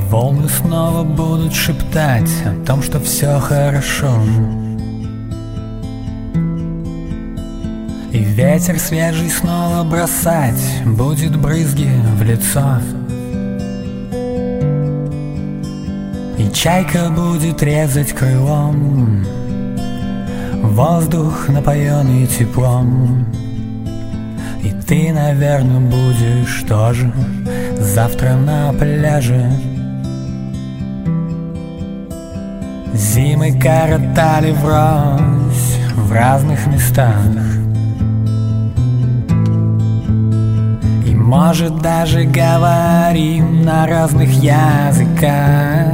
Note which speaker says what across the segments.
Speaker 1: волны снова будут шептать о том, что все хорошо. И ветер свежий снова бросать будет брызги в лицо. И чайка будет резать крылом воздух, напоенный теплом. И ты, наверное, будешь тоже завтра на пляже. Зимы коротали врозь в разных местах. И, может, даже говорим на разных языках.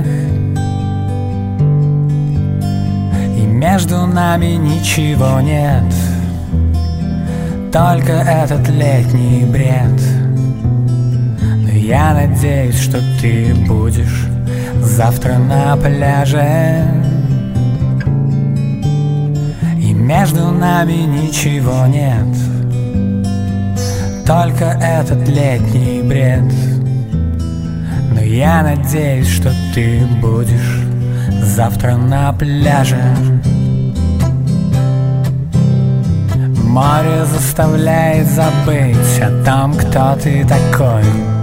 Speaker 1: И между нами ничего нет, только этот летний бред. Но я надеюсь, что ты будешь завтра на пляже. И между нами ничего нет, только этот летний бред. Но я надеюсь, что ты будешь завтра на пляже. Море заставляет забыть о том, кто ты такой.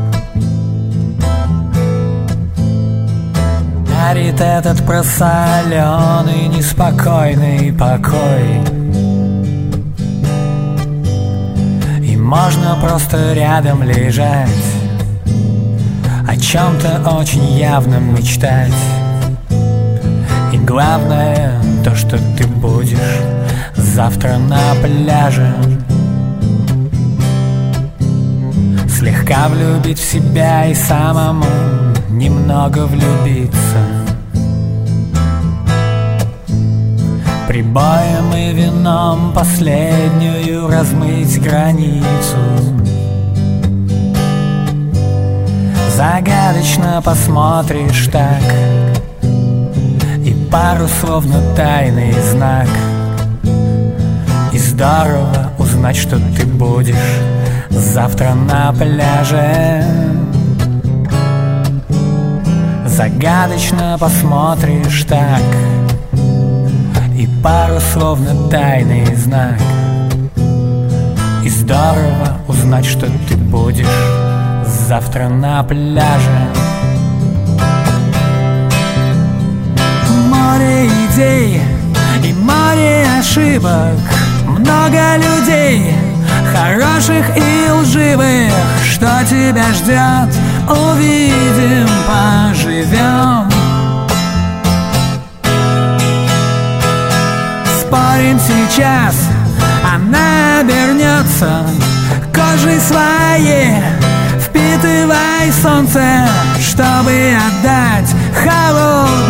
Speaker 1: Дарит этот просоленый, неспокойный покой. И можно просто рядом лежать, о чем-то очень явном мечтать. И главное то, что ты будешь завтра на пляже. Слегка влюбить в себя и самому немного влюбиться. Прибоем и вином последнюю размыть границу. Загадочно посмотришь так, и пару словно тайный знак. И здорово узнать, что ты будешь завтра на пляже. Загадочно посмотришь так, и пару словно тайный знак. И здорово узнать, что ты будешь завтра на пляже. Море идей и море ошибок, много людей, хороших и лживых. Что тебя ждет, увидим, поживем. Спорим сейчас, она обернется кожей своей. Впитывай солнце, чтобы отдать холод